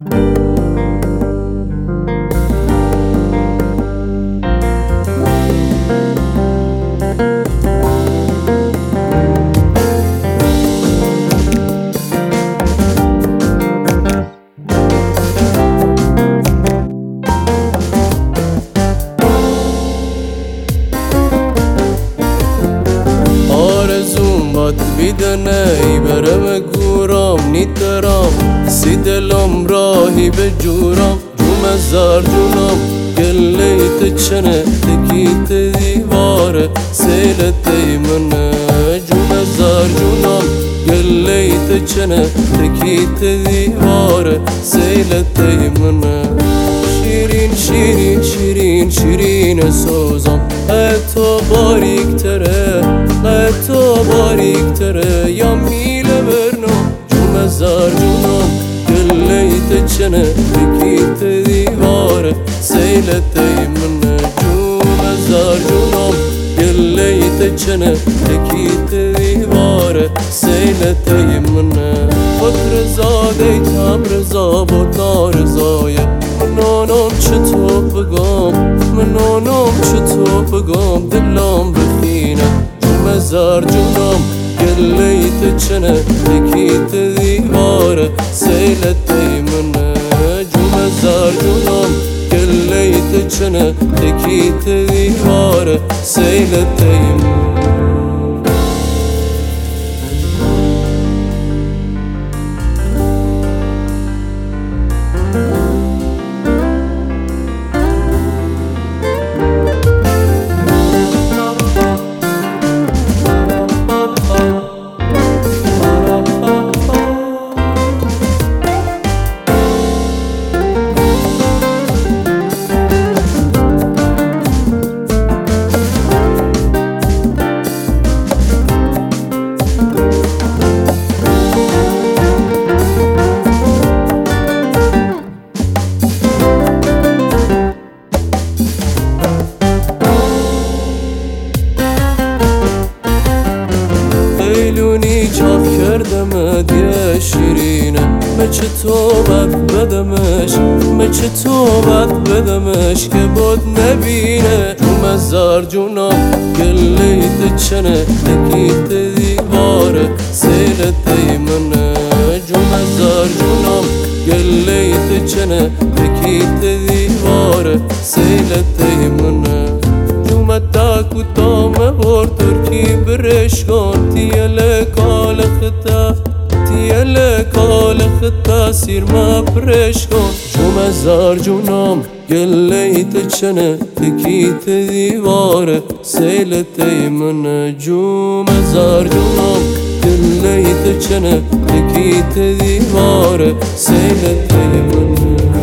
بیدنی برم گورم نیترم سی دلم راهی به جورم جوم زار جونم گلیت چنه تکیت دیواره سیلت منه جوم زار جونم گلیت چنه تکیت دیواره سیلت منه شیرین شیرین شیرین شیرین سوزم تو باریک تره تو باریک تره یا میله برنم جوم زار جونم گلیت چنه تکیت دیواره سیلت منه جوم زار جونم گلیت چنه تکیت دیواره سیلت منه خود رضا دیتم رضا بوتا رضایه منانم چطور بگم منانم چطور بگم دلم بخینه جوم زار جونم گلیت چنه تکیت دیواره سیلت منه جوم زار جونم گلیت چنه تکیت دیواره سیلت منه لیلونی چاپ کردم دیه شیرینه مچه تو بد بدمش مچه تو بد بدمش که بود نبینه جوم زار جونم گلیت چنه تکیت دیواره سیلت منه جوم زار جونم گلیت چنه تکیت دیواره سیلت منه جومتا کتام بور ترکی برش کن تیل کال خطا سیر ما برش کن جوم زار جونم گلیت چنه تکیت دیواره سیلت منه جوم زار جونم گلیت چنه تکیت دیواره سیلت منه